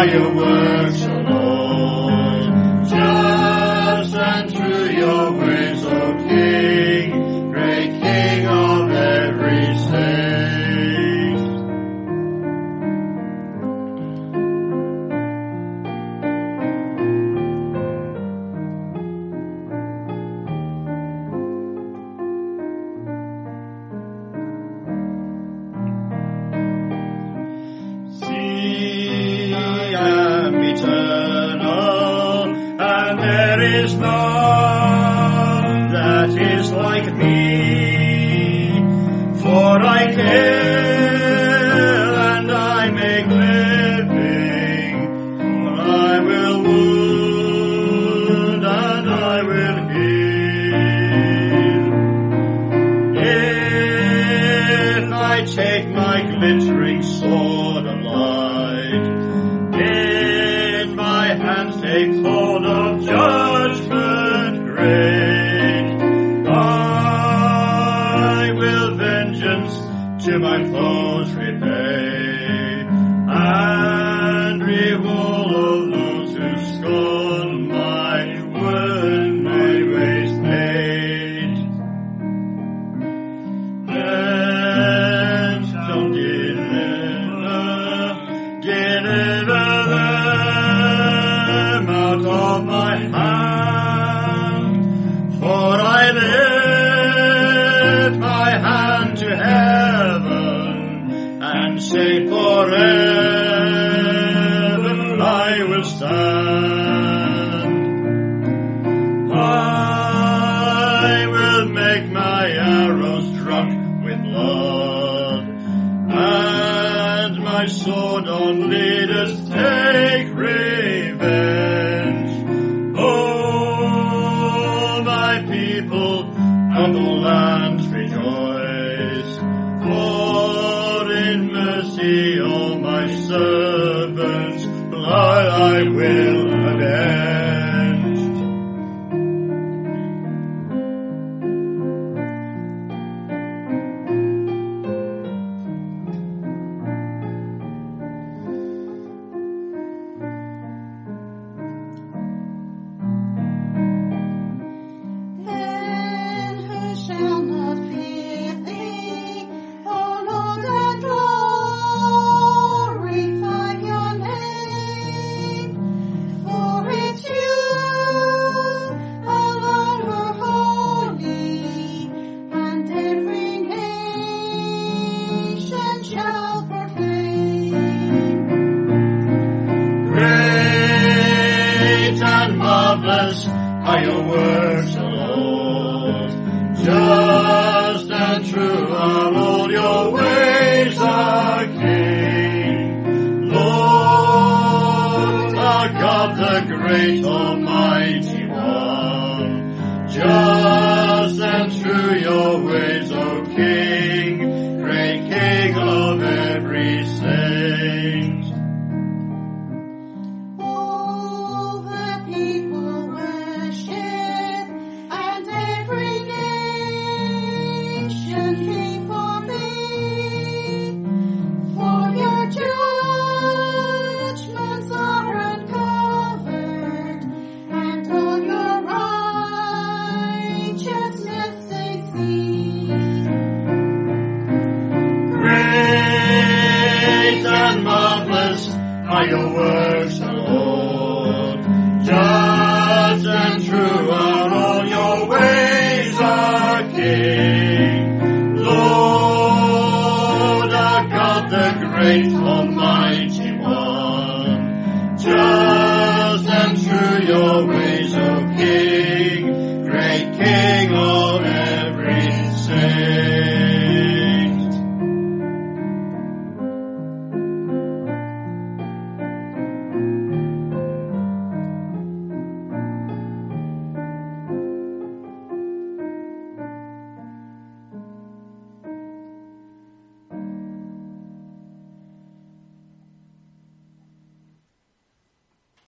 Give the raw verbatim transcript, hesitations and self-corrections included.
are your works, O Lord. Just and true your ways, O King, great King of every saint. See, I am eternal, and there is none that is like me. For I kill and I make living, for I will wound and I will heal. If I take my glittering sword of light, in my hands take hold of judgment great, I will vengeance to my foes repay, and reward of those who scorn my word may waste hate. Then shall deliver, deliver them out of my hand, for I lift my hand to heaven and say forever I will stand. I will make my arrows drunk with blood, and my sword on leaders take revenge. Oh, my people of the lands rejoice, for in mercy all my servants blood I will avenge. Then who shall not fear thee, O Lord, and glorify your name? For it's you alone who are holy, and every nation shall proclaim. Great and marvelous are your works, O Lord. Just and true are all your ways, our King. Lord, our God, the great Almighty One. Just and true your ways, O King, great King of every saint. All the people worship, and every nation before thee. For your judgments are uncovered, and all your righteousness they see. Great and marvelous are your works, O Lord. Just and true are all your ways, our King. Lord, our God, the great Almighty One. Just and true your ways.